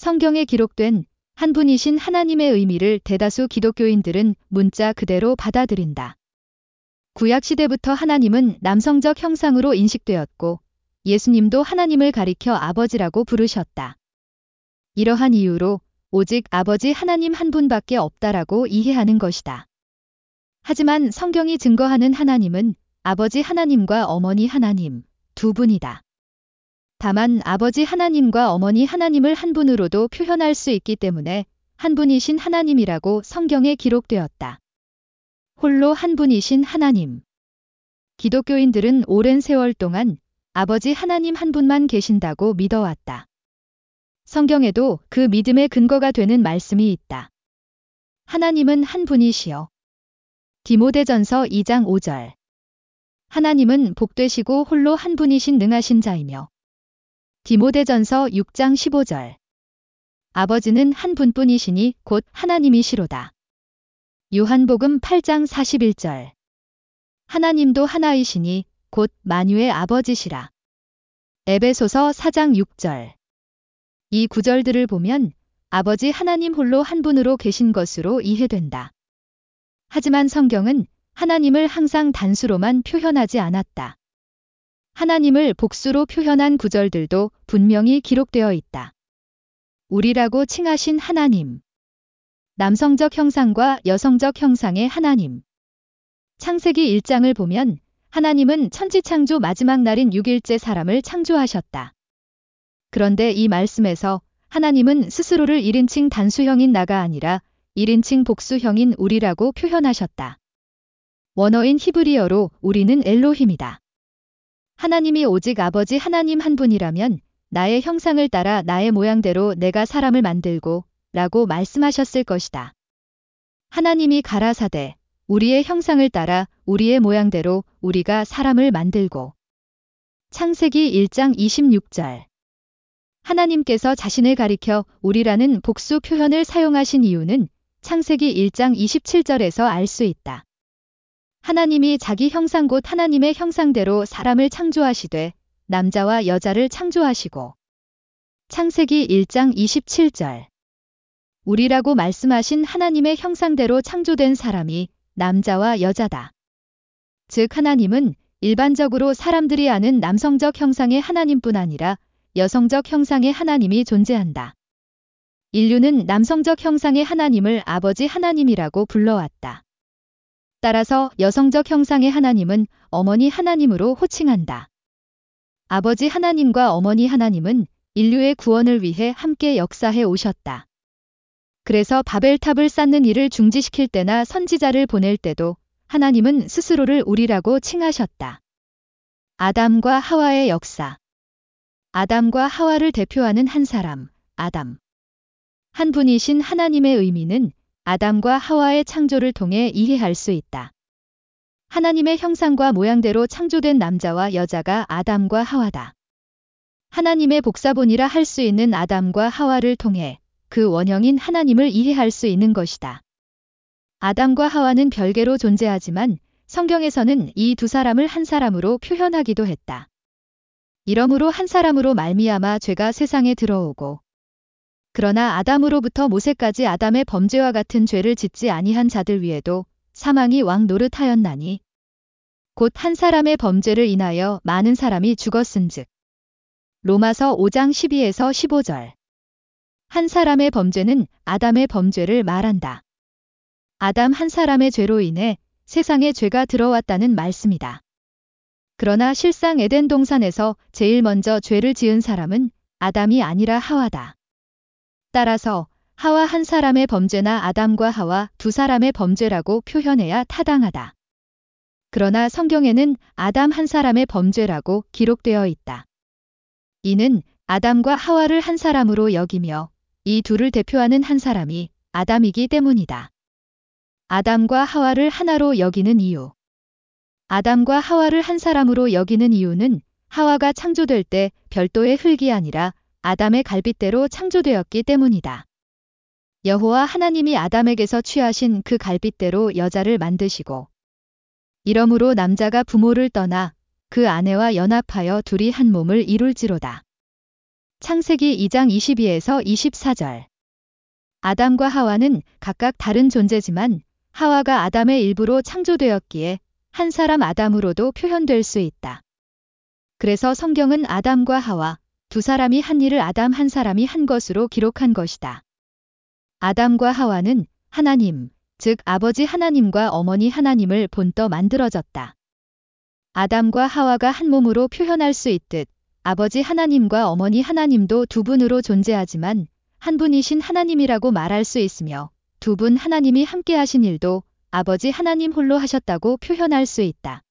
성경에 기록된 한 분이신 하나님의 의미를 대다수 기독교인들은 문자 그대로 받아들인다. 구약시대부터 하나님은 남성적 형상으로 인식되었고 예수님도 하나님을 가리켜 아버지라고 부르셨다. 이러한 이유로 오직 아버지 하나님 한 분밖에 없다라고 이해하는 것이다. 하지만 성경이 증거하는 하나님은 아버지 하나님과 어머니 하나님 두 분이다. 다만 아버지 하나님과 어머니 하나님을 한 분으로도 표현할 수 있기 때문에 한 분이신 하나님이라고 성경에 기록되었다. 홀로 한 분이신 하나님. 기독교인들은 오랜 세월 동안 아버지 하나님 한 분만 계신다고 믿어왔다. 성경에도 그 믿음의 근거가 되는 말씀이 있다. 하나님은 한 분이시여. 디모데전서 2장 5절. 하나님은 복되시고 홀로 한 분이신 능하신 자이며. 디모데전서 6장 15절. 아버지는 한 분뿐이시니 곧 하나님이시로다. 요한복음 8장 41절. 하나님도 하나이시니 곧 만유의 아버지시라. 에베소서 4장 6절. 이 구절들을 보면 아버지 하나님 홀로 한 분으로 계신 것으로 이해된다. 하지만 성경은 하나님을 항상 단수로만 표현하지 않았다. 하나님을 복수로 표현한 구절들도 분명히 기록되어 있다. 우리라고 칭하신 하나님. 남성적 형상과 여성적 형상의 하나님. 창세기 1장을 보면 하나님은 천지창조 마지막 날인 6일째 사람을 창조하셨다. 그런데 이 말씀에서 하나님은 스스로를 1인칭 단수형인 나가 아니라 1인칭 복수형인 우리라고 표현하셨다. 원어인 히브리어로 우리는 엘로힘이다. 하나님이 오직 아버지 하나님 한 분이라면 나의 형상을 따라 나의 모양대로 내가 사람을 만들고 라고 말씀하셨을 것이다. 하나님이 가라사대 우리의 형상을 따라 우리의 모양대로 우리가 사람을 만들고. 창세기 1장 26절. 하나님께서 자신을 가리켜 우리라는 복수 표현을 사용하신 이유는 창세기 1장 27절에서 알 수 있다. 하나님이 자기 형상 곧 하나님의 형상대로 사람을 창조하시되 남자와 여자를 창조하시고. 창세기 1장 27절. 우리라고 말씀하신 하나님의 형상대로 창조된 사람이 남자와 여자다. 즉 하나님은 일반적으로 사람들이 아는 남성적 형상의 하나님뿐 아니라 여성적 형상의 하나님이 존재한다. 인류는 남성적 형상의 하나님을 아버지 하나님이라고 불러왔다. 따라서 여성적 형상의 하나님은 어머니 하나님으로 호칭한다. 아버지 하나님과 어머니 하나님은 인류의 구원을 위해 함께 역사해 오셨다. 그래서 바벨탑을 쌓는 일을 중지시킬 때나 선지자를 보낼 때도 하나님은 스스로를 우리라고 칭하셨다. 아담과 하와의 역사. 아담과 하와를 대표하는 한 사람, 아담. 한 분이신 하나님의 의미는 아담과 하와의 창조를 통해 이해할 수 있다. 하나님의 형상과 모양대로 창조된 남자와 여자가 아담과 하와다. 하나님의 복사본이라 할 수 있는 아담과 하와를 통해 그 원형인 하나님을 이해할 수 있는 것이다. 아담과 하와는 별개로 존재하지만 성경에서는 이 두 사람을 한 사람으로 표현하기도 했다. 이러므로 한 사람으로 말미암아 죄가 세상에 들어오고 그러나 아담으로부터 모세까지 아담의 범죄와 같은 죄를 짓지 아니한 자들 위에도 사망이 왕 노릇하였나니 곧 한 사람의 범죄를 인하여 많은 사람이 죽었은즉. 로마서 5장 12에서 15절. 한 사람의 범죄는 아담의 범죄를 말한다. 아담 한 사람의 죄로 인해 세상에 죄가 들어왔다는 말씀이다. 그러나 실상 에덴 동산에서 제일 먼저 죄를 지은 사람은 아담이 아니라 하와다. 따라서 하와 한 사람의 범죄나 아담과 하와 두 사람의 범죄라고 표현해야 타당하다. 그러나 성경에는 아담 한 사람의 범죄라고 기록되어 있다. 이는 아담과 하와를 한 사람으로 여기며 이 둘을 대표하는 한 사람이 아담이기 때문이다. 아담과 하와를 하나로 여기는 이유. 아담과 하와를 한 사람으로 여기는 이유는 하와가 창조될 때 별도의 흙이 아니라 아담의 갈빗대로 창조되었기 때문이다. 여호와 하나님이 아담에게서 취하신 그 갈빗대로 여자를 만드시고 이러므로 남자가 부모를 떠나 그 아내와 연합하여 둘이 한 몸을 이룰지로다. 창세기 2장 22에서 24절. 아담과 하와는 각각 다른 존재지만 하와가 아담의 일부로 창조되었기에 한 사람 아담으로도 표현될 수 있다. 그래서 성경은 아담과 하와, 두 사람이 한 일을 아담 한 사람이 한 것으로 기록한 것이다. 아담과 하와는 하나님, 즉 아버지 하나님과 어머니 하나님을 본떠 만들어졌다. 아담과 하와가 한 몸으로 표현할 수 있듯 아버지 하나님과 어머니 하나님도 두 분으로 존재하지만 한 분이신 하나님이라고 말할 수 있으며 두 분 하나님이 함께 하신 일도 아버지 하나님 홀로 하셨다고 표현할 수 있다.